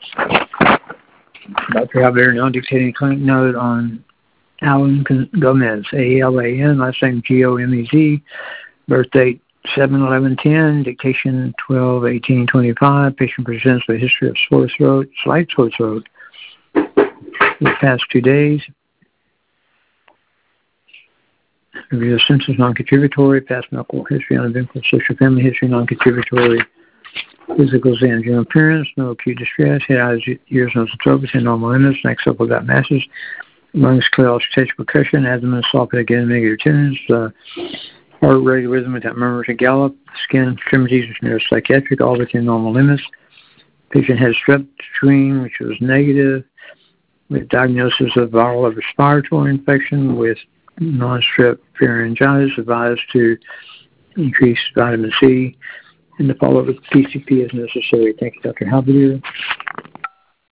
Dr. Javier now dictating clinic note on Alan Gomez, A-L-A-N, last name G-O-M-E-Z, birth date 7/11/10, dictation 12/18/25. Patient presents with a history of sore throat, slight sore throat, the past 2 days. Review of symptoms non-contributory, past medical history, uneventful social family history, non-contributory. Physical exam, general appearance, no acute distress, head, eyes, ears, nose, and throat within normal limits, next up without masses, lungs clear, auscultation, percussion, abdomen, soft, again, negative tunes, heart rate, rhythm without murmurs and gallop, skin, extremities, which are neuropsychiatric, all within normal limits. Patient had strep screen, which was negative, with diagnosis of viral or respiratory infection with non-strep pharyngitis, advised to increase vitamin C and to follow with PCP as necessary. Thank you, Dr. Javier.